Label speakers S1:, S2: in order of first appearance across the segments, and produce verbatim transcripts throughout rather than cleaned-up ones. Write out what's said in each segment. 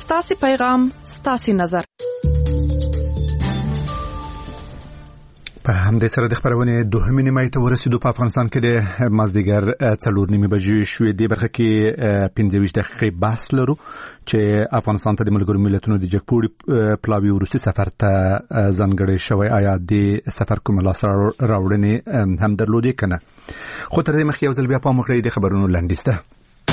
S1: ستاسو پیغام ستاسو نظر.
S2: په همدې سره د خبرونه دوهمې نیمه ته ورسېدو. په افغانستان کې د مازدیګر څلور نیمې بجې شوې. د برخه کې پنځه ویشت دقیقې بحث لرو چې افغانستان ته د ملګرو ملتونو د جګپوړي پلاوي وروستي سفر ته ځانګړی شوی. آیا د سفر کوم لاسته راوړنې هم درلودې کنه؟ خو تر دې مخکې یو ځل بیا په مخکې د خبرونو لنډیز ده.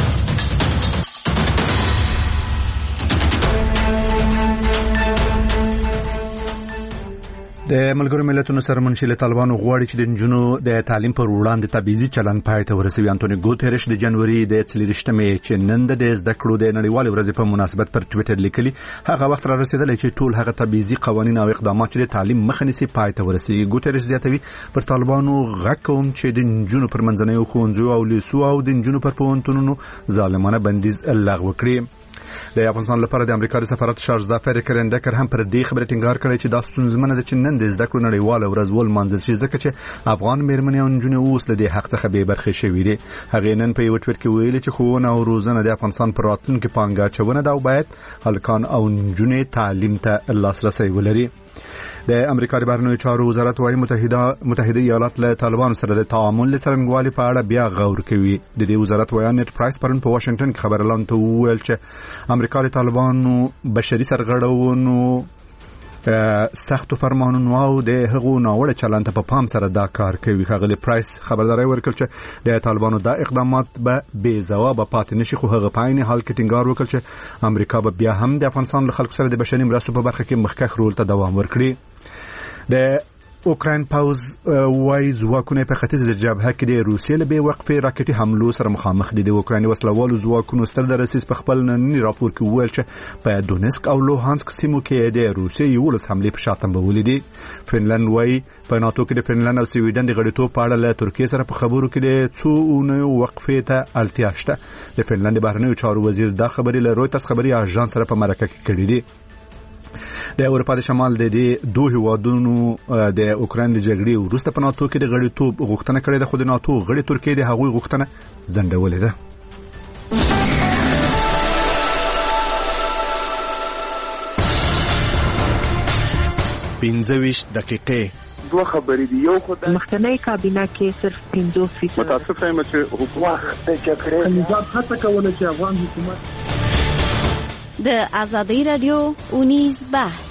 S2: د ملګرو ملتونو سرمنشي له طالبانو غواړي چې د نجونو د تعلیم پر وړاندې تبعیضي چلند پای ته ورسوي. انټونی ګوتریش د جنوري د څلورشتمې چې نن د زده کړو د نړیوالې ورځې په مناسبت پر ټوئیټر لیکلي هغه وخت را رسیدلی چې ټول هغه تبعیضي قوانین او اقدامات چې د تعلیم مخه نیسي پای ته ورسوي. ګوتریش زیاتوي پر طالبانو غږ کوم چې د نجونو پر منځنیو ښوونځیو او لیسو او د نجونو پر پوهنتونونو ظالمانه بندیز لغوه کړي. د افغانستان لپاره د امریکا د سفارت شارزدا فریکر انډکر هم پر دې خبره ټینګار کړی چې دا ستونزمنه ده چې نن د زده کړو نړیواله ورځ ولمانځل شي ځکه چې افغان میرمنې او نجونې اوس له دې حق څخه بې برخې شوي دي. هغې نن په یو ټویټ کې ویلي چې ښوونه او روزنه د افغانستان پر راتلونکي پانګه اچونه ده او باید هلکان او نجونې تعلیم ته لاسرسی ولري. د امریکا د بهرنیو چارو وزارت وايي متحده متحده ایالات له طالبانو سره د تعامل لڅرنګوالي په اړه بیا غور کوي. د دې وزارت وایي نت پرایس پرون په واشنگټن کې خبر اعلان ته وویل چې امریکا د طالبانو بشري سرغړونو سختو فرمانونو او د هغو ناوړه چلند په پام سره دا کار کوي. هغه پرایس خبرداري ورکړ چې د طالبانو دا اقدامات به بې ځوابه پاتې نشي. خو هغه په عین حال کې ټینګار وکړ چې امریکا به بیا هم د افغانستان له خلکو سره د بشري مرستو په برخه کې مخکښ رول ته دوام ورکړي. د اوکراین پاوز وای ځواکونه په ختیځ جبهه کې د روسیې له بې وقفې راکټي حملو سره مخامخ دي. د اوکراین وسلوالو ځواکونو ستر درسیس په خپل ننني راپور کې وویل چې په دونسک او لوهانسک سیمو کې د روسیې یولس حملې په شاتم بولې دي. فنلند وای په ناتو کې د فنلند او سویډن د غړیتوب په اړه له ترکیې سره په خبرو کې د څو اونیو وقفې ته اړتیا شته. د فنلند بهرنیو چارو وزیر دا خبرې له رویترز خبري اژانس سره په مرکه کې کړې دي. د اروپا د شمال د دې دوه هیوادونو د اوکراین د جګړې وروسته په ناتو کې د غړیتوب غوښتنه کړې ده، خو د ناتو غړي ترکیه د هغوی غوښتنه ځنډولې ده.
S3: پنځه ویشت دقیقې
S4: دوه خبرې دي. یو خدای
S5: مخکنی کابینه کې صرف پنځوس فیصد
S4: متاسف یم چې حکومت د جګړې نظام هڅه کوله چې افغان حکومت
S6: د آزادۍ رادیو اونیز بحث.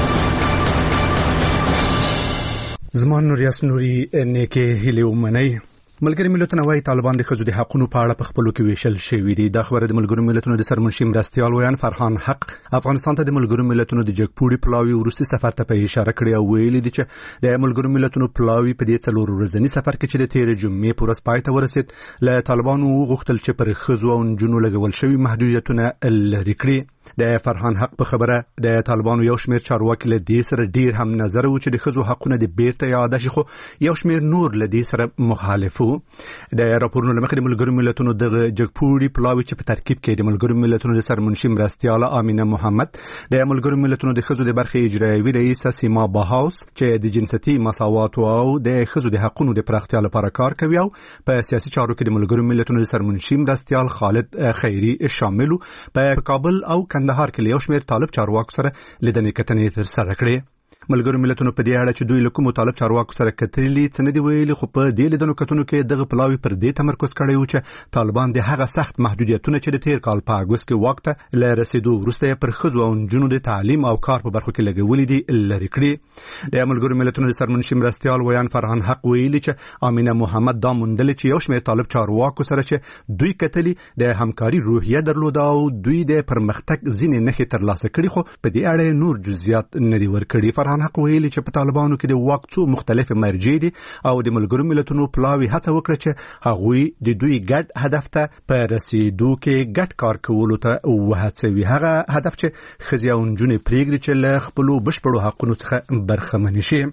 S2: زمان نوریاس نوري نیکه هیله ومني. ملګری ملتونه وايي طالبان د ښځو د حقوقو په اړه په خپلو کې ویشل شوي دي. دا خبره د ملګرو ملتونو د سرمنشي مرستیال ویان فرحان حق افغانستان ته د ملګرو ملتونو د جګپوړي پلاوي ورستي سفر ته په اشاره کړې او ویلي دي چې د ملګرو ملتونو پلاوي په دې څلور ورځني سفر کې چې د تیر جمعې پر ورځ پای ته ورسید له طالبانو غوښتل چې پر ښځو او نجونو لګول شوي محدودیتونه لرې کړي. د فرحان حق په خبره د طالبانو یو شمېر چارواکي له دې سره ډیر هم نظر و چې د ښځو حقونه د بیرته یاد شي، خو یو شمېر نور له دې سره مخالف وو. د راپورونو لمخې د ملګرو ملتونو د جګپوړي پلاوي چې په ترکیب کې د ملګرو ملتونو د سرمنشي مرستیاله امینه محمد، د ملګرو ملتونو د ښځو د برخې اجرایوي رئیسه سیما باهاوس چې د جنسیتي مساوات او د ښځو د حقوقو د پراختیا لپاره کار کوي، او په سیاسي چارو کې د ملګرو ملتونو د سرمنشي مرستیال خالد خیری شامل په کابل او کندهار کې یو شمېر طالب چارواکو سره لیدنې کتنې ترسره کړې. ملګرو ملتونو په دې اړه چې دوی له کومو طالب چارواکو سره کتلي څه نه دي ویلي، خو په دې لیدنو کتنو کې دغه پلاوي پر دې تمرکز کړی و چې طالبان د هغه سخت محدودیتونه چې د تیر کال په اګوست کې وخت له رسیدو وروسته پر ښځو او نجونو د تعلیم او کار په برخو کې لګولې دي لرې کړي. د ملګرو ملتونو د سرمنشي مرستیال ویان فرحان حق ویلي چې امینه محمد دا موندل چې یو شمېر طالب چارواکو سره چې دوی کتلي د همکاري روحیه درلوده او دوی د پرمختګ ځینې نښې ترلاسه کړي، خو په دې اړه نور جزئیات نه دي ورکړي. فرحان حق ویلي چې په طالبانو کې د واک څو مختلف مرجع دي او د ملګرو ملتونو پلاوي هڅه وکړه چې هغوی د دوی ګډ هدف ته په رسیدو کې ګډ کار کولو ته وهڅوي. هغه هدف چې ښځې او نجونې پرېږدي چې له خپلو بشپړو حقونو څخه برخمنې شي.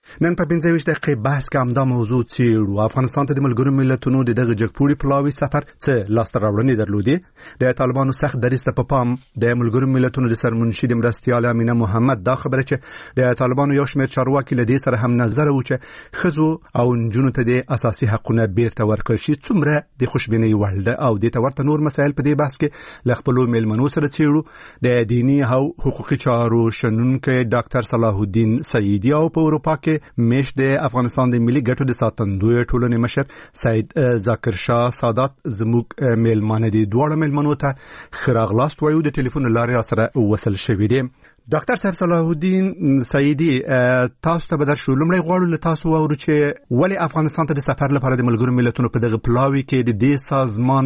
S2: نن په پنځه ویشت دقیقې بحث کې همدا موضوع څیړو. افغانستان ته د ملګرو ملتونو د دغه جګپوړي پلاوي سفر څه لاسته راوړنې درلودې؟ د طالبانو سخت دریځ ته په پام د ملګرو ملتونو د سرمنشي د مرستیال امینه محمد دا خبره چې د طالبانو یو شمېر چارواکي له دې سره هم نظر و چې ښځو او نجونو ته د اساسي حقونه بیرته ورکړل شي څومره د خوشبینۍ وړ ده، او د ورته نور مسایل په دې بحث کې له خپلو میلمنو سره څیړو. د دینی او حقوقي چارو شنونکی ډاکټر صلاح الدین سعیدی او په اروپا کې میش د افغانستان د ملي ګټو د ساتندوی ټولنې مشر سید ذاکر شاه سادات زموږ میلمانه دي. دواړه میلمنو ته خراغلاست وایو، د ټلیفون لارې سره وصل شوي دي. ډاکټر صاحب صلاح الدین سعیدی، تاسو ته به درشو. لومړی غواړو له تاسو واورو چې ولې افغانستان ته د سفر لپاره د ملګرو ملتونو په دغه پلاوي کې د دې سازمان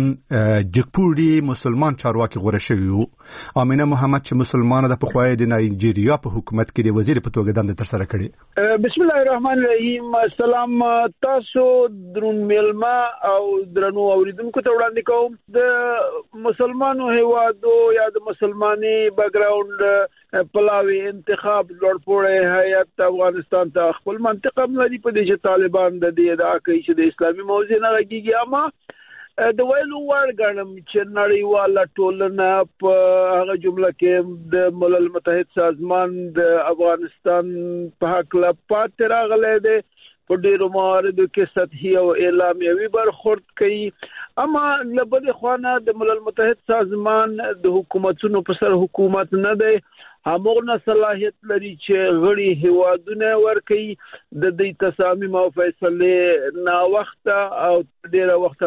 S2: جګپوړي مسلمان چارواکي غوره شوي وو. امینه محمد چې مسلمانه د پخوای د نایجیریا په حکومت کې د وزیر په توګه دنده ترسره کړې.
S4: بسم الله الرحمن الرحیم. سلام تاسو درون میلمه او درنو اوریدونکو ته وړاندې کوم. د مسلمانو هیوادو یا د مسلمانۍ بیک ګراوند پلاوی انتخاب لوړپوړی هیئت افغانستان ته خپل منطقه لري په دې چې طالبان د دې ادعا کوي چې د اسلامي موضوع نه غږیږي. اما د ویلو وړ ګڼم چې نړیواله ټولنه په هغه جمله کې د ملل متحد سازمان د افغانستان په حق لا پاتې راغلی دی، په ډیرو مواردو کې سطحي او اعلامیوي برخورد کوي. اما له بلې خوا د ملل متحد سازمان د حکومتونو په سر حکومت نه دی، همغه صلاحیت لري چې غړي هیوادونه ورکوي د دې تصامیم او فیصله نا وخت او ډیره وخت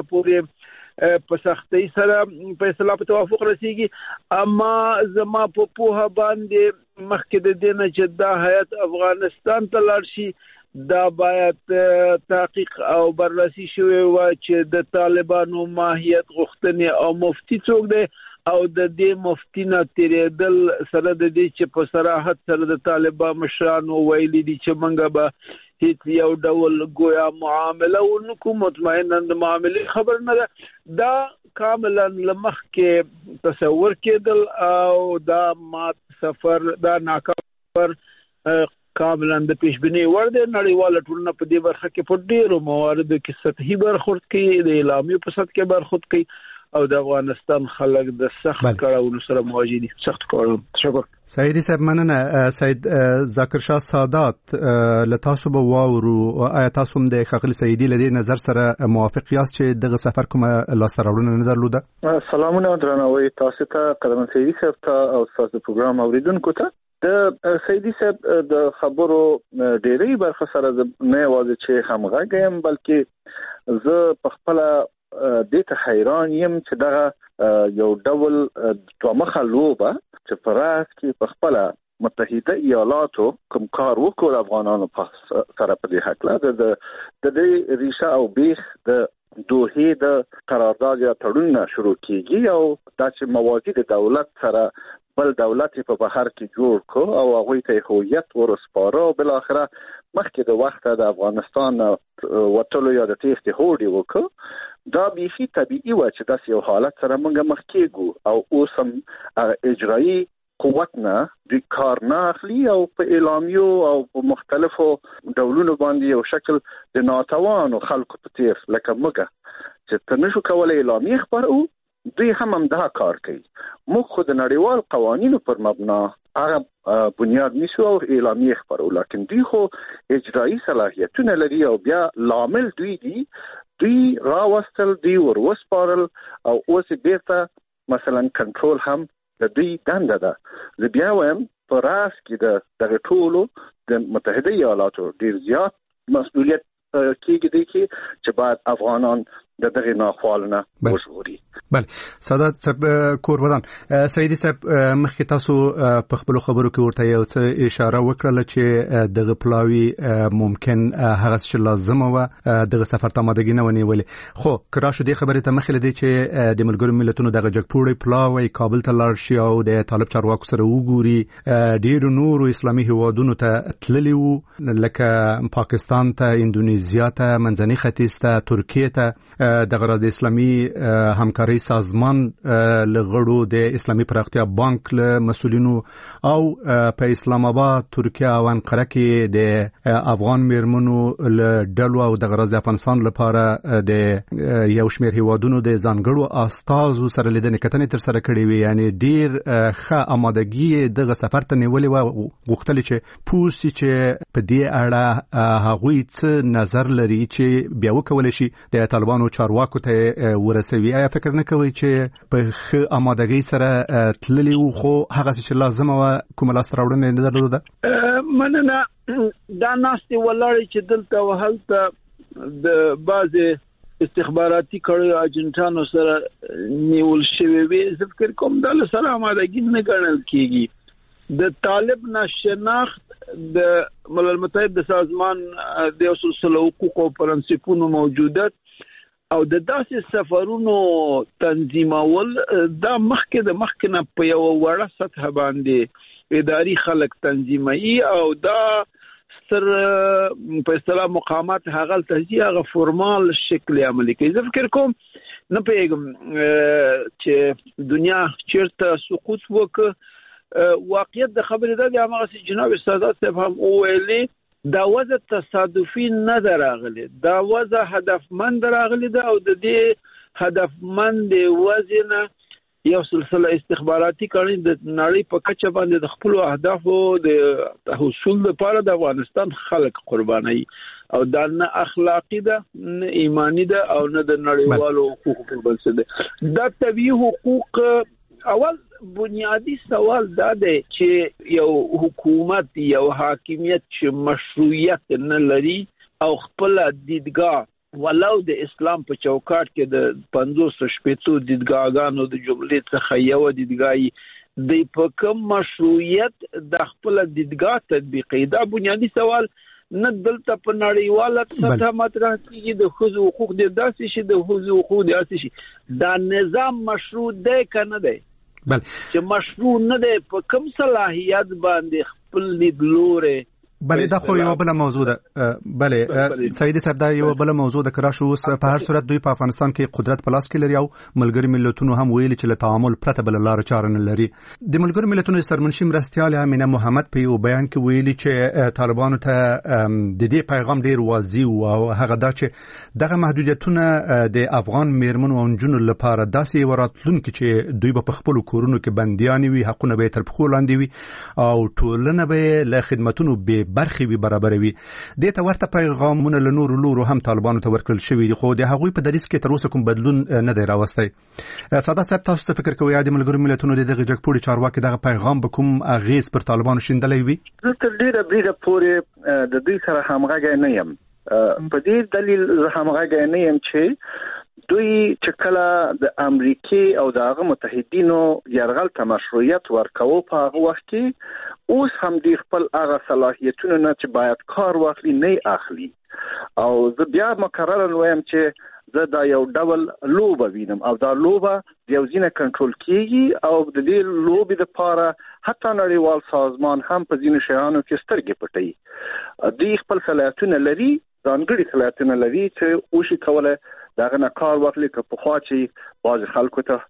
S4: پورې په سختۍ سره فیصله په توافق رسیږي. اما زما په پوهه باندې مخکې د دې نه چې دا هیئت افغانستان ته لاړ شي دا باید تحقیق او بررسي شوی و چې د طالبانو ماهیت غوښتنې او مفتی څوک دی او د دې مفتی نه تیرېدل سره د دې چې په صراحت سره د طالبان مشرانو ویلي دي چې موږ به هیڅ یو ډول گویا معامله ونکو، مطمئنا د معاملې خبر نه ده. دا کاملا لمخ کې تصور کېدل او دا مات سفر دا ناکام کاملا د پیشبینی وړ دی. نړیواله ټولنه په دې برخه کې په ډیرو مواردو کې سطحي برخورد کوي، د اعلامیې په سطح کې برخورد کوي او د افغانستان خلک د سخت کړاوونو سره مواجه دي. سخت کړاوونه. تشکر.
S2: سعیدی صاحب مننه. سید ذاکر شاه سادات له تاسو به واورو، آیا تاسو هم د ښاغلي سعیدی له دې نظر سره موافق یاست چې دغه سفر کومه لاسته راوړنه نه درلوده؟
S7: سلامونه درناوی تاسو ته، قدرمن سعیدی صاحب ته او تاسو پروګرام اوریدونکو ته. د سعیدی صاحب د خبرو ډېری برخه سره نه یوازې چې همغږی یم بلکې زه په خپله دې ته حیران یم چې دغه یو ډول دوه مخه لوبه چې په راس کې په خپله متحده ایالاتو کوم کار وکړ افغانانو سره په دې هکله د د دې ریشه او بیخ د دوحې د قرارداد یا تړون شروع کیږي او دا چې موازی د دولت سره بل دولت په بهر کې جوړ کو او هغه ته هویت ورسپاره او بل اخره مخکې د وخت د افغانستان وټلو یا د تیښتې هوډي وکړ. دا بیخي طبيعي و چې داسې یو حالت سره موږ مخ کېږو او اوس هم اجرایي قوت نه د کار نه اخلي او په اعلامیو او په مختلفو ډولونو باندې یو شکل د ناتوانو خلکو په تیر لکه موږ چې تنشو کولای اعلامیه خبرو دوی هم هم دا کار کوي. موږ خو د نړیوال قوانینو پر مبنا هغه بنیاد نیسو او اعلامیه خبرو، لکن دوی خو اجرایی صلاحیتونه لري او بیا لامل دوی دي دوی راوستل دوی وروسپارل او اوس بیرته مثلا کنټرول هم د دوی دنده ده. زه بیا وایم په راس کې د دغه ټولو د متحده ایالاتو ډیر زیات مسؤلیت کېږي دی چې باید افغانان د دغه ناخوالونه وژغوري.
S2: بله سادات صاحب کور ودان. سعیدی صاحب مخکې تاسو په خپلو خبرو کې ورته یو څه اشاره وکړله چې دغه پلاوي ممکن هغه چې لازمه وه دغه سفر ته آمادګي نه ونیولې، خو که راشو دې خبرې ته مخکې له دې چې د ملګرو ملتونو دغه جګپوړی پلاوی کابل ته لاړ شي او د طالب چارواکو سره وګوري، ډېرو نورو اسلامي هیوادونو ته تللي وو لکه پاکستان ته، اندونیزیا ته، منځني ختیځ ته، ترکیې ته. د غرض اسلامي همکاري سازمان لغړو د اسلامي پراختیا بانک له مسولینو او په اسلام آباد ترکیه او انقره کې د افغان میرمنو له ډلو او د غرض د افغانستان لپاره د یو شمېر هیوادونو د ځانګړو استازو سره لیدنې کتنې تر سره کړې وي. یعنی ډیر ښه آمادګي دغه سفر ته نیولې و، غوښتل چې پوسی چې په دې اړه هغوی څه نظر لري چې بیا وکول شي د طالبانو چارواکو ته ورسوي. آیا فکر نه کوي چې په ښه آمادګۍ سره تللی وو خو هغه چې لازمه و کومه لاسته راوړنه نه درلوده؟
S4: مننه. دا ناستې ولاړې چې دلته وهلته د بعضې استخباراتي کړیو اجنټانو سره نیول شوي وي، زه فکر کوم دا له سره آمادګي نه ګڼل کېږي. د طالب نه شناخت د ملل متحد د سازمان د اصول سلو حقوق او پرنسپونو موجودت او د داسې سفرونو تنظیمول دا مخکې د مخکې نه په یو وړه سطح باندې اداري خلک تنظیمي او دا ستر په اصطلاح مقامات هغه تهجی هغه فرمال شکل عملي کوي. زه فکر کوم نه پیغام چې دنیا چیرته سقوط وکړي. واقعیت د خبرې ده د هغه جناب سادات صاحب هم ویلي دا وضع تصادفي نه راغلی، دا وضع هدفمند راغلی ده او د دې هدفمند وضع نه یو سلسله استخباراتي کړي د نړۍ په کچه باندې د خپل اهدافو د حصول لپاره د افغانستان خلک قرباني او دا نه اخلاقی ده نه ایمانی ده او نه د نړیوالو حقوقو په بنسټ ده. دا طبيعي حقوق اول بنیادی سوال دا دی چې یو حکومت یو حاکمیت چې مشروعیت نه لري او خپل دیدګاه ولو د اسلام په چوکاټ کې د پنځوس شپېتو دیدګاهګانو د جملې څخه یو دیدګاهي د په کوم مشروعیت د خپل دیدګاه تطبیقي. دا بنیادی سوال نه دلته په نړیواله سطح مطرح کیږي. د ښځو حقوق د داسې شي د ښځو حقوق د داسې شي دا نظام مشروع دی که نه دی؟
S2: بل
S4: چې مشروع نه دی په کوم صلاحیت باندې خپل لیدلوري.
S2: بله دا خو یو بل موضوع ده. بله سیدی صاحب دا یو بل موضوع ده. کرا شو اوس په هر صورت دوی په افغانستان کې قدرت په لاس کې لري او ملګری ملتونو هم ویلي چې له تعامل پرته بل لار چاره نه لري. د ملګری ملتونو سرمنشي مرستیال امینه محمد په یو بیان کې ویلي چې طالبانو ته د دې پیغام ډیر واضح او هغه دا چې دغه محدودیتونه د افغان میرمنو او نجونو لپاره داسې وراتلونکي چې دوی په خپل کورونو کې بنديان وي، حقونه به تر پخو لاندې وي او ټولنه به له خدماتونو به برخي وي برابروي. د ته ورته پیغامونه له نور لورو هم طالبانو ته ورکړل شوی دي خو د هغوی په دریس کې تر اوسه کوم بدلون نه دی راوستی. ساده صاحب تاسو ته فکر کوئ د ملګرو ملتونو د دغه جګپوړي چارواکي دغه پیغام به کوم اغیز پر طالبانو شیندلی وي؟
S7: زه تر ډیره بریده پورې د دوی سره همغږی نه یم. په دې دلیل زه همغږی نه یم چې دوی چې کله د امریکای او د هغه متحدینو یرغل ته مشروعیت ورکوي په هغه وخت کې اوس هم دی خپل هغه صلاحیتونه نه چې باید کار واخلي نه اخلي. او زه بیا مکرر وایم چې زه دا یو ډول لوبه وینم او دا لوبه یو ځینې کنټرول کیږي او د دې لوبې لپاره حتی نړیوال سازمان هم په ځینو شیانو کې سترګې پټوي. دوی خپل صلاحیتونه لري، ځانګړي صلاحیتونه لري چې وشي کوله داغه نه کار واخلي که په خوا چې بعض خلکو ته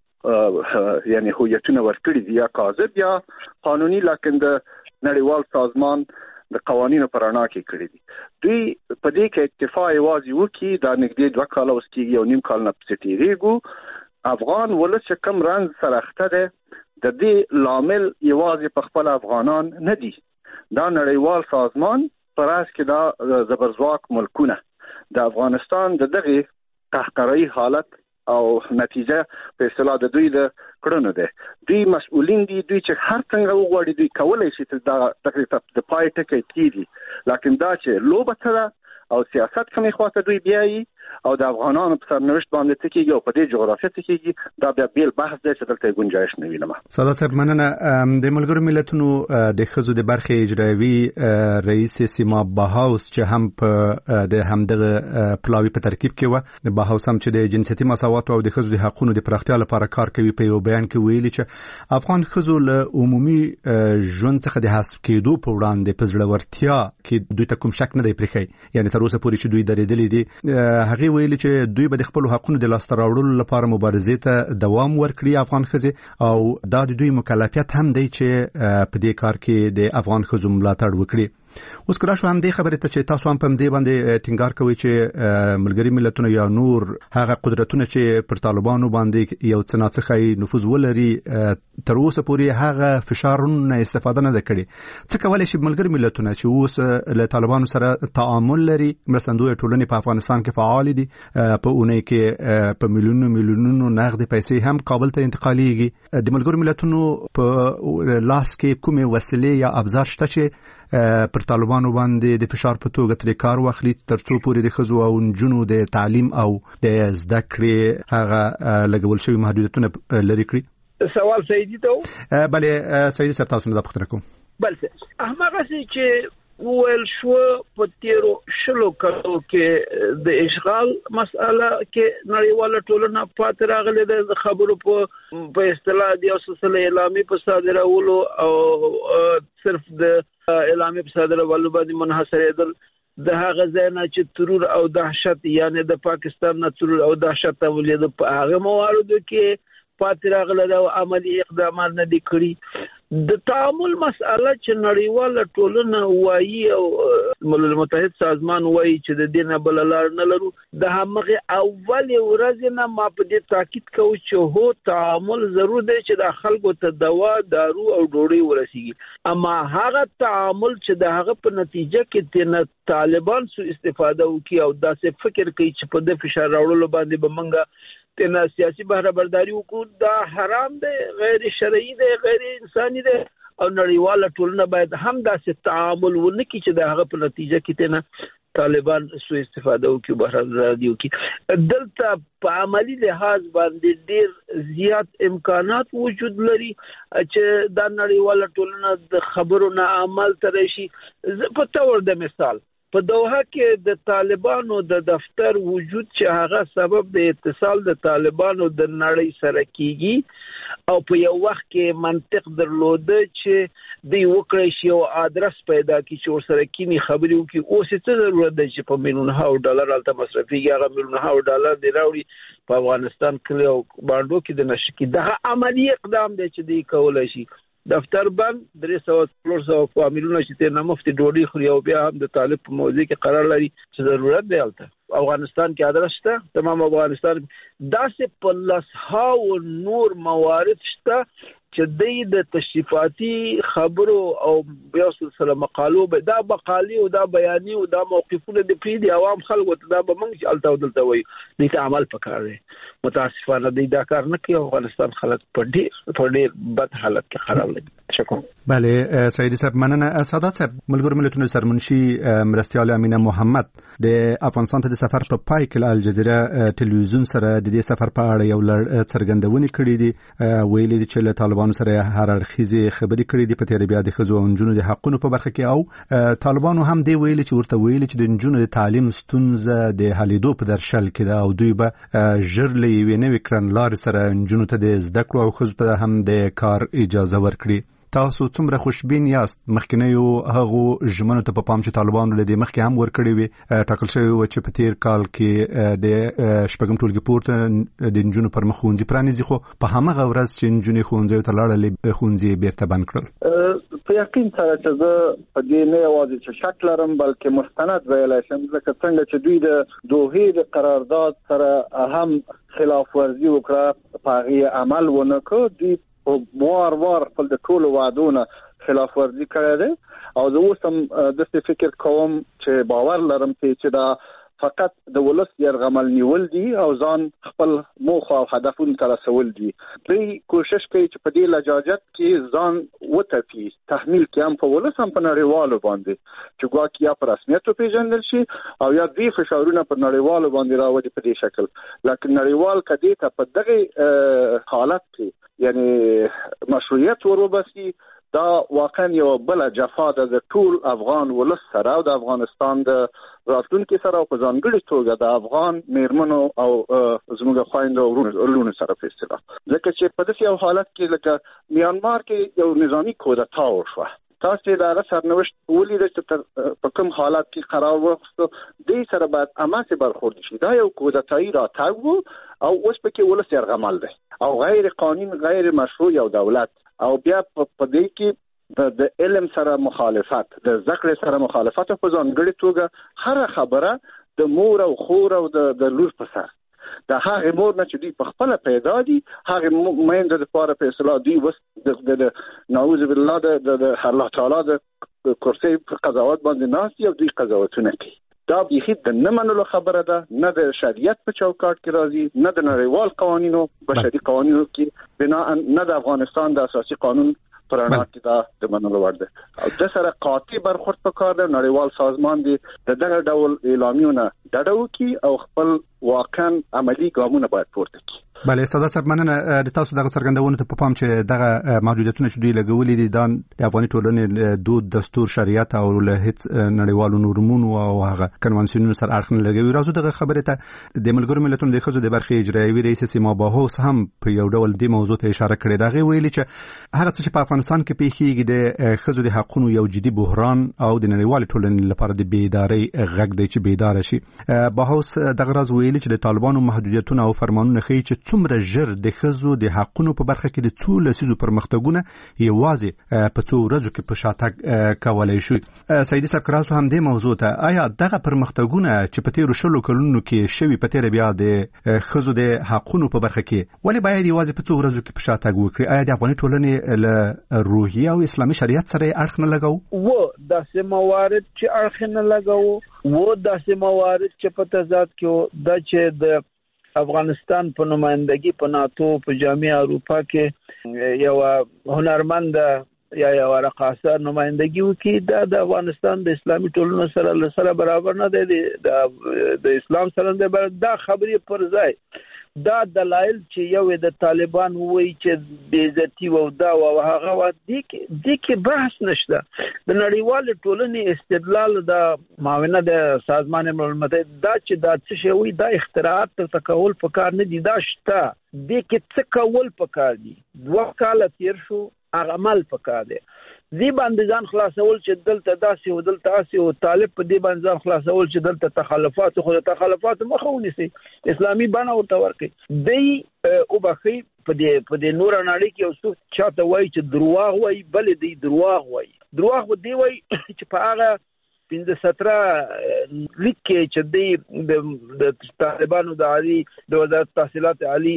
S7: یعنی هویتونه ورکړي دي یا کاذب یا قانوني، لکه د نړیوال سازمان د قوانینو پر اړه کې کړی دي. دوی په دې کې اکتفا یوازې وکړي دا نږدې دوه کاله اوس کېږي یو نیم کال نه پسې تېرېږو. افغان ولس چې کوم رنځ سره اخته دی د دې لامل یوازې په خپل افغانان نه دي، دا نړیوال سازمان په راس کې دا زبرځواک ملکونه د افغانستان د دغه قهقرایي حالت او نتیجه په اصطلاح د دوی د کړنو ده. دوی مسؤلین دي، دوی چې هر څنګه وغواړي دوی کولای شي چې دا تقریبا د پای ټکی کیږي، لکه دا چې لوبه ده او سیاست کومې خواته دوی بیایي او د افغانانو په سرنوشت باندې تکیږي او په دې جغرافیه تکیږي، دا بیا بیل بحث دی چې دلته گنجائش نه وینم.
S2: سادات صاحب مننه. د ملګرو ملتونو د ښځو د برخې اجرایوي رئیس سیما باهاوس چې هم په د همدغه پلاوی په ترکیب کې و، د باهاوس هم چې د جنسیتي مساوات او د ښځو د حقوقو د پراختیا لپاره کار کوي، په یو بیان کې ویلي چې افغان ښځو له عمومي ژوند څخه د حذف کېدو په وړاندې په زړورتیا کې دوی ته کوم شک نه دی پرېښی، یعنی تر اوسه پورې چې دوی درېدلي دي هغه ویلي چې دوی به د خپل حقوقو د لاسته راوړلو لپاره مبارزې ته دوام ورکړي افغان ښځې او دا د دوی مکلفیت هم دی چې په دې کار کې د افغان ښځو ملاتړ وکړي. اوس کله شو هم دې خبرې ته چې تاسو هم په دې باندې ټینګار کوي چې ملګری ملتونه یا نور هغه قدرتونه چې پر طالبانو باندې یو څه ناڅخه نفوذ ولري تر اوسه پورې هغه فشارونه استفاده نه کړي. څه کولای شي ملګری ملتونه چې اوس له طالبانو سره تعامل لري؟ مرستندوی ټولنې په افغانستان کې فعال دي، په اونۍ کې په میلیونونو میلیونونو نغدي پیسې هم کابل ته انتقالېږي. د ملګری ملتونو په لاس کې کومه وسیلې یا ابزار شته چې پر طالبانو باندې د فشار په توګه ترې کار واخلي ترڅو پورې د ښځو او نجونو د تعلیم او د زده کړې هغه لګول شوي محدودیتونه لرې کړي؟
S4: سوال سیدی ته
S2: بله سیدی صاحب تاسو نه دا پوښتنه کوم.
S4: بله هماغسې چې وویل شو په تیرو شلو کلو کې د اشغال مسأله کې نړیواله ټولنه پاتې راغلې ده. د خبرو په په اصطلاح د یو سلسله اعلامیې په صادرولو او صرف د اعلامیې په صادرولو باندې منحصرېدل، د هغه ځای نه چې ترور او دهشت یعنی د پاکستان نه ترور او دهشت تولید په هغه مواردو کې پاتې راغله او عملی اقدامات نه دي کړي. د تعامل مسأله چې نړیواله ټولنه وایي او ملل متحد سازمان وایي چې د دې نه بل لار نه لرو، د همغه اول ورځ نه ما په دې تاکید کوم چې هو تعامل ضرور دی چې د خلکو ته دوا دارو او ډوډۍ ورسیږي، اما هغه تعامل چې د هغه په نتیجه کې تنه طالبان سو استفاده وکي او داسې فکر کوي چې په د فشار راوړلو باندې به منګه تنه سیاسي بهره برداری وکړو، دا حرام دی، غیر شرعي دی، غیر انساني دی او نړیواله ټولنه باید هم داسې تعامل ونه کړي چې د هغه په نتیجه کې تنه طالبان سو استفاده وکړي بهره برداری وکړي. دلته په عملی لحاظ باندې ډیر زیات امکانات وجود لري چې دا نړیواله ټولنه د خبرو نه عمل تر شي. په تور د مثال په دوحه کې د طالبانو د دفتر وجود چې هغه سبب د اتصال د طالبانو د نړۍ سره کیږي او په یو وخت کې منطق درلوده چې د وکړې شی او ادرس پیدا کی چې ورسره کینی خبرې وکي. اوس څه ضرورت دی چې په میلیونونو ډالر الته مصرفيږي، هغه میلیونونو ډالر دی راوړي په افغانستان کې او باندې کې د نشکی دغه عملی اقدام دی چې دی کولای شي. دفتر بند درې سوه څلور سوه فامیلونه چې ته نه مفتي ډوډۍ خوري او بیا هم د طالب په موضوع کې قرار لري چې ضرورت دی الته افغانستان کې ادرس شته، تمام افغانستان داسې په لسهاو نور موارد شته چې د تشریفاتي خبرو او بیا سلسله مقالو به دا مقالې او دا بیانې او دا موقفونه د پریدي عوام خلکو ته دا به موږ الته ودلته وایي دې ته عمل پکار دی. متاسفانه دی دا کار نه کوي. افغانستان خلک په ډېر په ډېر بد حالت کې خراب دي. شکر.
S2: بله سیدی صاحب مننه. سعادت صاحب ملګرو ملتونو سرمنشي مرستیال امینه محمد د افغانستان ته د سفر په پای کې الجزیره ټلویزیون سره د دې سفر په اړه یو لړ څرګندونې کړې دي، ویلي دي چې له طالبانو سره هر اړخیزې خبرې کړې دي په تیر بیا د ښځو او نجونو د حقونو په برخه کې، او طالبانو هم دی ویلي چې ورته ویلي چې د نجونو د تعلیم ستونزه د حلیدو په درشل کې ده او دوی به ژر له یوې نوې کړنلارې سره نجونو ته د زده کړو او ښځو ته هم د کار اجازه ورکړي. تاسو څومره خوشبین یاست؟ مخکنیو هغه ژمنو ته په پام چې طالبانو له دې مخکې هم ورکړي وي، ټاکل شوی و چې په تیر کال کې د شپږم ټولګي پورته د نجونو پر مخ ښوونځي پرانیزي، خو په همغه ورځ چې نجونې ښوونځیو ته لاړلې ښوونځي بیرته بند کړل.
S7: په یقین سره چې زه په دې نه یوازې چې شک لرم بلکې مستند ویلای شم، ځکه څنګه چې دوی د دوحې د قرارداد سره هم خلاف ورزي وکړه، په هغې عمل ونه کړ، دوی وار وار خپل د ټولو وعدونو خلاف ورزي کړی دی او زه اوس هم داسې فکر کوم چې باور لرم چې دا فقط د ولس یرغمل نیول دي او ځان خپل موخه او هدفونو ته رسول دي. دوی کوشش کوي چې په دې لجاجت کې ځان وتپي، تحمیل کې هم په ولس هم په نړیوالو باندې چې ګواکې یا په رسمیت وپېژندل شي او یا دوی فشارونه پر نړیوالو باندې راوړي په دې شکل. لکه نړیوال کدې ته په دغه حالت کې یعنی مشروعیت وروبسي، دا واقعا یو بل جفا د ټول افغان ولس سره او د افغانستان د راتلونکي سره او په ځانګړي توګه د افغان میرمنو او زموږ خویندو او ورونو سره په اصطلاح. ځکه چې په داسې یو حالت کې لکه میانمار کې یو نظامی کودتا وشوه تاسو دا سرنوشت ولید چې په کوم حالت کې قرار وغوښتو دې سره باید اماسه برخورد شي. دا یو کودتایی راتګ وو او اوس پکې ولس یرغمل دی او غیر قانون غیر مشروع یو دولت او بیا په دې کې د علم سره مخالفت د ذکر سره مخالفت په ځانګړي توګه هر خبره د مور او خور او د لور په سر د هغه مور نه چې دی په خپل پیدا دي هغه مېند د لپاره په اصلاح دی وس د نعوذ بالله د الله تعالی د کرسي قضاوت باندې ناس یو دوی قضاوتونه کوي. دا بيخي د نه منلو خبره ده، نه د شریعت په چوکاټ کې راځي، نه د نړیوال قوانینو بشري قوانینو کې بنا نه د افغانستان د اساسي قانون پرانا کې دا د منلو وړ ده او د سره قاطع برخورد پکار ده. نړیوال سازمان دی د دغه ډول اعلامیونه ډډه وکړي او خپل واقعا عملی ګامونه باید پورته کړي.
S2: بله استاد صاحب مننه د تاسو دغه څرګندونو ته په پام چې دغه محدودیتونه چې دوی لګولي دي د افغاني ټولنې دود دستور شریعت او له هیڅ نړیوالو نورمونو او هغه کنوانسیونونو سره اړخ نه لګوي. راځو دغه خبره ته د ملګرو ملتونو د ښځو د برخې اجرایوي رئیس سیما باهوس هم په یو ډول د موضوع ته اشاره کړې ده. هغه ویلي چې هغه څه چې په افغانستان کې پیښیږي د ښځو د حقوقو یو جدي بحران او د نړیوال ټولنې لپاره د بیدارۍ غږ دی چې بیدار شي. باهوس دغه راز ویلي چې د طالبانو محدودیتونه او فرمانونه ښیي چې څومره ژر د ښځو د حقوقو په برخه کې د څو لسیزو پرمختګونه یوازې په څو ورځو کې په شاتګ کولای شي. سیدي صاحب کراسو هم د موضوع ته آیا دغه پرمختګونه چې په تیرو شلو کلونو کې شوي په تیر بیا د ښځو د حقوقو په برخه کې ولې باید یوازې په څو ورځو کې په شاتګ وکړي؟ آیا د افغاني ټولنې له روحیه او اسلامي شریعت سره اړخ نه لګاو؟
S4: و داسې موارد چې اړخ نه لګاو و داسې موارد چې په تضاد کې د چې د افغانستان په نمائندګي په ناتو په جامعه اروپا کې یو هنرمند یا یو رقاصه نمائندګي وکي دا د افغانستان د اسلامي ټولنو سره سره برابر نه دی د اسلام سره دا خبرې پر ځای دا دلایل چې یو د طالبان وایي چې بې عزتي و دا او هغه و دي کې دي کې بحث نشته. د نړیوال ټولنې استدلال د معاونت د سازمان ملل متحد دا چې دا څه شی وي دا اختراعات ته کول پکار نه دي، دا شته دي کې څه کول پکار دي. دوه کال تیر شو هغه عمل پکار دی. دی باندې ځان خلاصول چې دلته داسې او دلته اسي او طالب په دی باندې ځان خلاصول چې دلته تخلفات خو د تخلفات مخه ونیسي اسلامي بڼه ورته ورکړي. دی او بخي په دې په دې نور نړۍ کې اوس چاته وایي چې دروغ وایي بل دی دروغ وایي دروغ دی وایي چې په هغه پنځه ستره لیک کې چې دی د طالبانو د عالی د وزارت تحصیلات عالی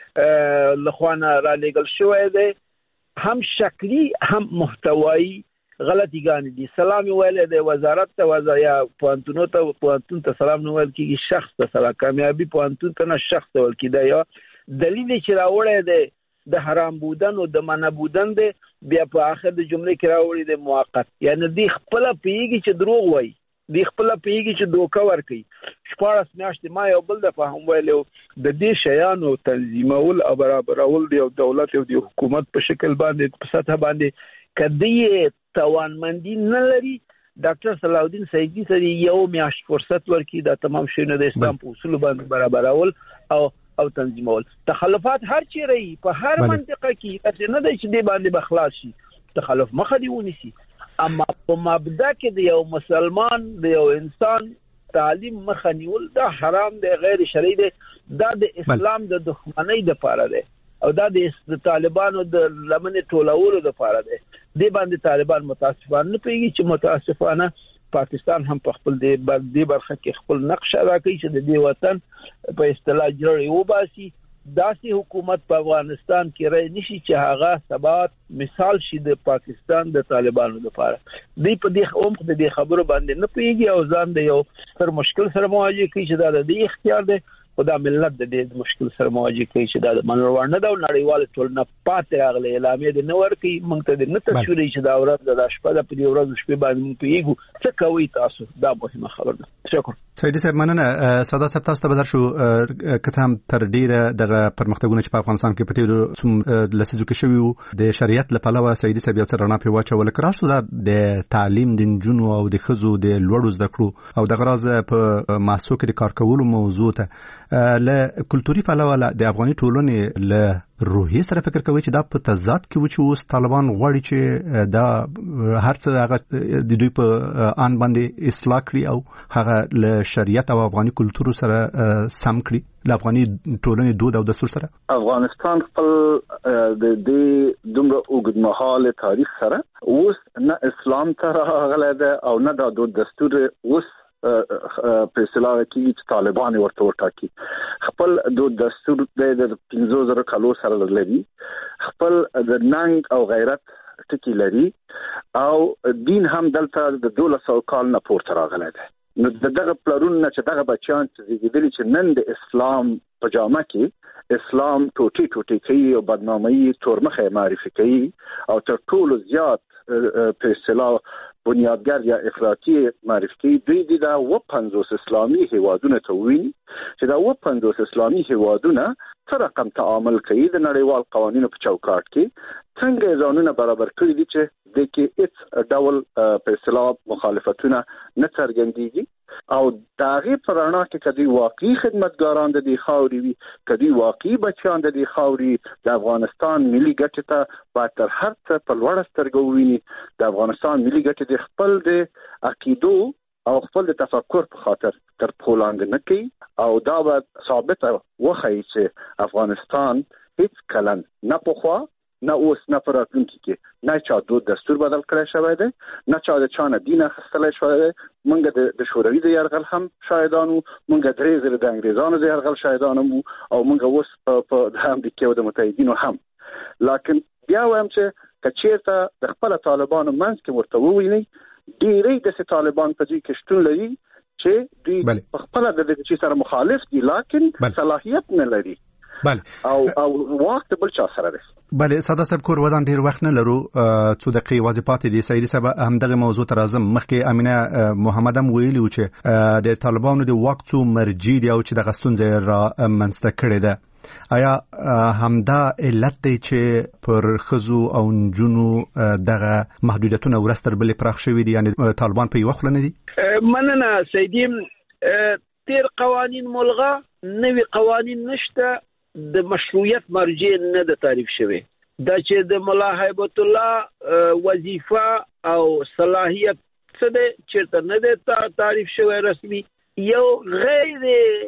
S4: لخوانه را لېږل شوی دی هم شکلی هم محتوایی غلطی ګانی دي. سلام ویل د وزارت ته وزا یا پوانتونو ته پوانتون ته سلام نو ویل کیږي شخص ته سلام کامیابی پوانتون ته نه شخص ته ویل کیدا یا دلیل چې راوړی دی د حرام بودن او د منع بودن دی بیا په اخر د جملې کې راوړی دی موقت یعنی دی خپل پیږي چې دروغ وایي دی خپل پیږي چې دوکه ورکي. شپږ میاشتې ما یو بل د فهم ویلو د دې شیانو تنظیمول او برابرول دی او دولت او د حکومت په شکل باندې په سطح باندې کدی توانمندي نه لري. ډاکټر صلاح الدین سیدی سره یو میاشت فرصت ورکړي دا تمام شیونه د اسلام په اصول باندې برابرول او او تنظیمول. تخلفات هر چیرې په هر منطقه کې اته نه دی چې دی باندې بخلاص شي تخلف مخه دی ونیسي. اما په مبدا کې د یو مسلمان د یو انسان تعلیم مخه نیول دا حرام دی غیر شرعي دی دا د اسلام د دښمنۍ د پاره دی او دا د طالبانو د لمنې ټولولو د پاره دی. دی باندې طالبان متاسفانه نه پیږي چې متاسفانه پاکستان هم په خپل دی برخه کې خپل نقش ادا کوي چې د دې وطن په اصطلاح جوړي وباسي. داسې حکومت په افغانستان کې رای نشي چې هغه ثبات مثال شي د پاکستان د طالبانو لپاره. دی په دې عمق د دې خبرو باندې نه پیږي او ځان د یو ستر مشکل سره مواجه کوي چې دا د دې اختیار دی خدا ملت د دې مشکل سره مواجه کوي چې دا د منور نه دا نړیوال ټولنه پاتې راغلي اعلامیه د نور کوي مونږ ته د نه تصویري چې دا ورځ د شپه د په ورځ شپه باندې مونږ پیګو څه کوي تاسو دا مهمه خبره ده. شکر
S2: سیدي صاحب مننه. ساده صاحب تاسو ته بدر شو کته هم تر ډیره دغه پرمختګونه چې په افغانستان کې پټې له لسیزو کې شوی د شریعت لپاره سیدي صاحب یو څه رڼا په واچول کراسو د تعلیم د جنونو او د خزو د لوړو زده کړو او د غراز په ماسو کې د کار کولو موضوع ته له کلتوري پلوه د افغاني ټولنې له روحي سره فکر کوي چې دا په تضاد کې و چې اوس طالبان غواړي چې دا هر څه هغه د دوی په ان باندې اصلاح کړي او هغه له شریعت او افغاني کلتور سره سم کړي له افغاني ټولنې دود او دستور سره.
S7: افغانستان خپل د دې دومره اوږدمهاله تاریخ سره اوس نه اسلام ته راغلی ده او نه د دود دستور اوس په اصطلاح کې چې طالبان ورته ورټاکي. خپل د دستور د پنځه زره کالو سره لري، خپل د ننګ او غیرت ټکی لري او دین هم دلته د دولس سوه کال نه پورته راغلی دی. نو دغه پلرون نه چې دغه بچیان چې زیږیدلي چې نن د اسلام په جامه کې اسلام ټوټي ټوټي کوي او بدنامي تورمخه معرفي کوي او تر ټولو زیات په اصطلاح بنیادګر یا افراطي معرفي کوي. دوی د دا و پنځوس اسلامي هیوادونو ته ویني چې دا و پنځوس اسلامي هیوادونه څه رقم تعامل کوي د نړیوال قوانینو په چوکاټ کې، څنګه ځانونه برابر کړی دي چې د کې هیڅ ډول په اصطلاح مخالفتونه نه څرګندېږي او داغه پرانا کې کدي واقعي خدمتګاران د دې خاوري وي، کدي واقعي بچیان د دې خاوري د افغانستان ملي ګټه ته په تر هر څه په لوړ سترګو ویني. د افغانستان ملي ګټه د خپل د عقیدو او خپل د تفکر په خاطر تر پولاند نه کوي او دا به ثابت وخی چې افغانستان هیڅ کلن نه پخوا نه اوس نه پراتونکي کې نه چا دود دستور بدل کړی شوی دی، نه چا د چانه دین اخیستلی شوی دی. موږ د شوروي د یرغل هم شاهدان وو، موږ درې زره د انګریزانو د یرغل شاهدان وو او موږ اوس په د امریکا او د متحدینو هم. لکن بیا وایم چې کچېرته د خپل طالبانو منځ کې ورته وویني ډېری د طالبان په دې کې شتون لري چې دوی په خپل د دې چې سره مخالف دي لکن صلاحیت نه لري. بله او او وخت بل چا سره دی.
S2: بله ساده صاحب کور ودان ډیر وخت نه لرو، څو دقیقې واځي پاتې دي. سیدي صاحب هم دغه موضوع تر اعظم مخکې امینه محمد هم ویلي و چې د طالبانو د وخت څو مرجع دي او چې د غستونځ را منځته کړي ده. آیا همدا علت دی چې پر خزو او نجونو دغه محدودیتونه ورستر بلې پراخ شوي دي، یعنی طالبان په یو خله نه دي؟
S4: مننه سیدي. تیر قوانین ملغا، نوی قوانین نشته، د مشروعیت مرجع نه د تعریف شوی. دا چې د ملا هیبت الله وظیفه او صلاحیت څه ده چې نه د تعریف شوی رسمي، یو غیر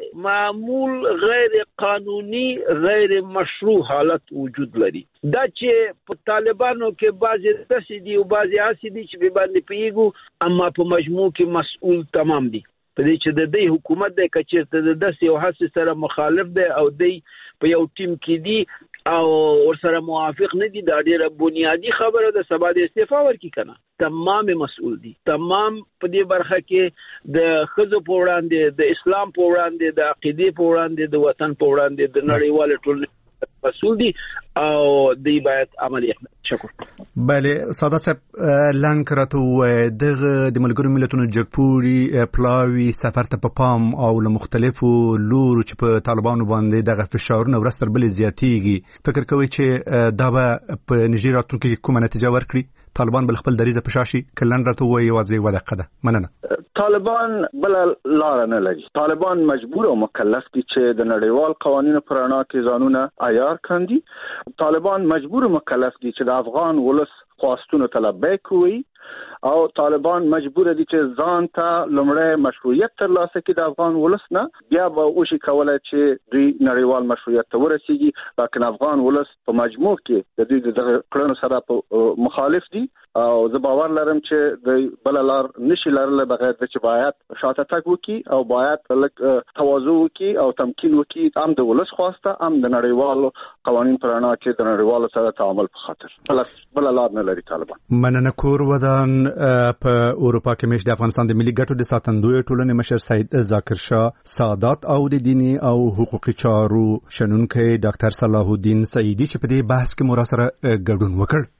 S4: معمول، غیر قانوني، غیر مشروع حالت وجود لري. دا چې په طالبانو کې بعضی داسې دي او بعضی هسې دي چې به باندې پیږو اما په مجموع کې مسؤل تمام دي. په دې چې د دې حکومت د کچېرته د داسې او هسې سره مخالف دی او دی په یو ټیم کې دي او ورسره موافق نه دي، دا ډیره بنیادی خبره ده. سبا د استعفا ورکړي کنه، تمام مسؤل دي، تمام په دې برخه کې د ښځو په وړاندې، د اسلام په وړاندې، د عقیدې په وړاندې، د وطن په وړاندې، د نړیوال ټولنې مسؤل دي او دی باید عملی اقدام. شکر.
S2: بله ساده صاحب لاند کراتو دغه د ملګرو ملتونو جګپوري پلاوی سفر ته په پام او له مختلفو لورو چې په طالبانو باندې دغه فشارونه ورستر بلې زیاتیږي، فکر کوي چې دا به په نږدې راتلونکي کې کومه نتیجه ورکړي؟ طالبان بل خپل دریزه پشاشي کلن راته وایي واځي ودقه ده. مننه.
S7: طالبان بل لار نه لري. طالبان مجبور او مکلف دي چې د نړیوال قوانینو پر رڼا کې ځانونه عیار کړي. طالبان مجبور او مکلف دي چې د افغان ولس خواستونو تلبیک وي او طالبان مجبور دي چې ځان ته لمړی مشروعیت ترلاسه کړي د افغان ولس نه، بیا به وشي کولای چې دوی نړیوال مشروعیت ته ورسیږي. لکن افغان ولس په مجموع کې د دوی د کړنو سره په مخالف دي او زه باور لرم چې د بل لار نشي لرل بغیر د چې باید شاته تګ وکړي او باید لک تواضع وکړي او تمکین وکړي، هم د ولس خواسته هم د نړیوالو قوانین پر رڼا کې د نړیوالو سره تعامل په خاطر بل لار نه لري طالبان.
S2: مننه. کور ودان په اروپا کې مش د افغانستان د ملي ګټو د ساتندوی ټولنې مشر سید ذاکر شاه سادات او د دینی او حقوقي چارو شنونکي ډاکټر صلاح الدین سعیدی چې په دې بحث کې مو سره ګډون وکړ.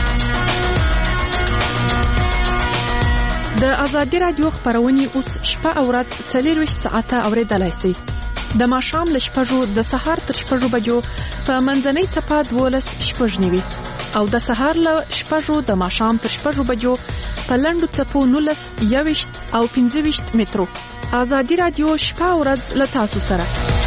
S1: د ازادي رادیو خبرونه اوس شپه او ورځ څلور ساعته اوریدلای شئ. د ماښام له شپږو د سهار تر شپږو بجو په منځنۍ څپه دولس شپږ نیوي او د سهار له شپږو د ماښام تر شپږو بجو په لنډو څپو نولس یوویشت او پنځه ویشت مترو. ازادي رادیو شپه او ورځ له تاسو سره.